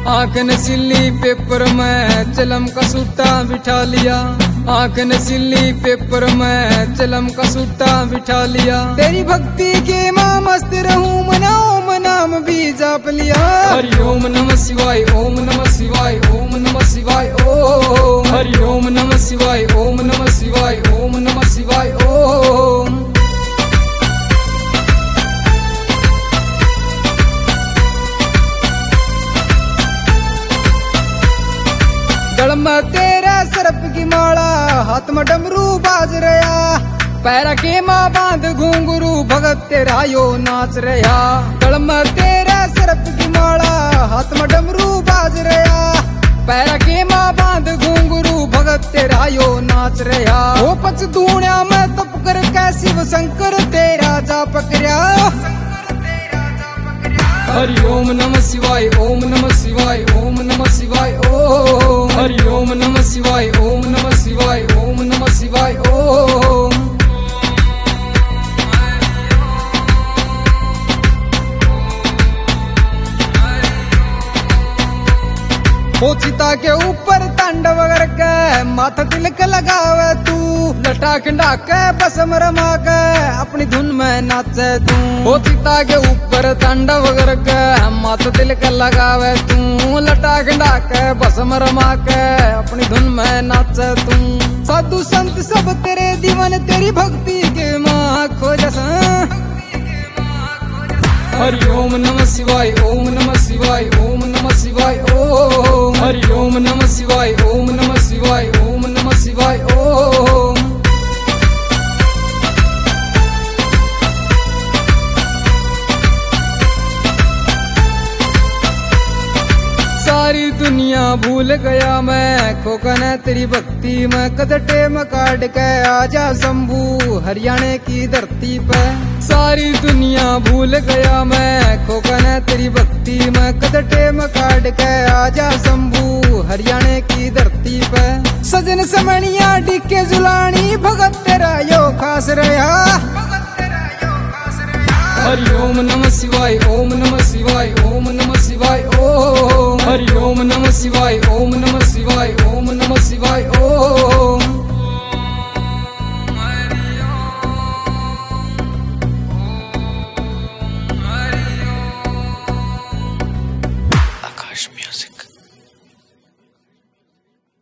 आंख नसीली पेपर में चलम का सूता बिठा लिया। आंख नसीली पेपर में चलम का सूता बिठा लिया। तेरी भक्ति के मां मस्त रहूं मना ओम नाम भी जाप लिया। हरि ओम नमः शिवाय ओम नमः शिवाय ओम नमः शिवाय ओम। हरि ओम नमः शिवाय ओम नमः शिवाय ओम नमः शिवाय ओम। गल में तेरा सर्प की माला, हाथ में डमरू बाज रहा। पैरा के माँ बांध घुंघरू, भगत तेरा यो नाच रहा। गल में तेरा सर्प की माला, हाथ में डमरू बाज रहा। पैरा के माँ बांध घुंघरू, भगत तेरा यो नाच रहा। वो पच दूणिया में तप कर कै शिव शंकर तेरा जा पकड़िया। हरि ओम नमः शिवाय ओम नमः शिवाय ओम नमः शिवाय ओम। हरि ओम नमः शिवाय ओम नमः शिवाय ओम नमः शिवाय ओम। वो चिता के ऊपर तांडव करके माथा तिलक लगावे तू। लटा खंडा के बसम रमा के अपनी धुन में नाचे तू। वो चिता के ऊपर तांडव करके माथा तिलक लगावे तू। लटा खंडा के बसम रमा के अपनी धुन में नाचे तू। साधु संत सब तेरे दीवान, तेरी भक्ति के माँ खोजस। हरि ओम नमः शिवाय ओम नमः शिवाय ओम नमः शिवाय ओम। हरि ओम नमः शिवाय ओम नमः शिवाय ओम नमः शिवाय ओम। सारी दुनिया भूल गया मैं, खोकन तेरी भक्ति में। कदटे में काट के आजा शंभू हरियाणा की धरती पे। सारी दुनिया भूल गया मैं, खोकन तेरी भक्ति में। कदटे में काट के आजा शंभू हरियाणा की धरती पे। सजन समनिया डिके जुलानी, भगत तेरा यो खास रहा। हरि ओम नमः शिवाय ओम नमः शिवाय ओम नमः शिवाय ओम। हरि ओम नमः शिवाय ओम नमः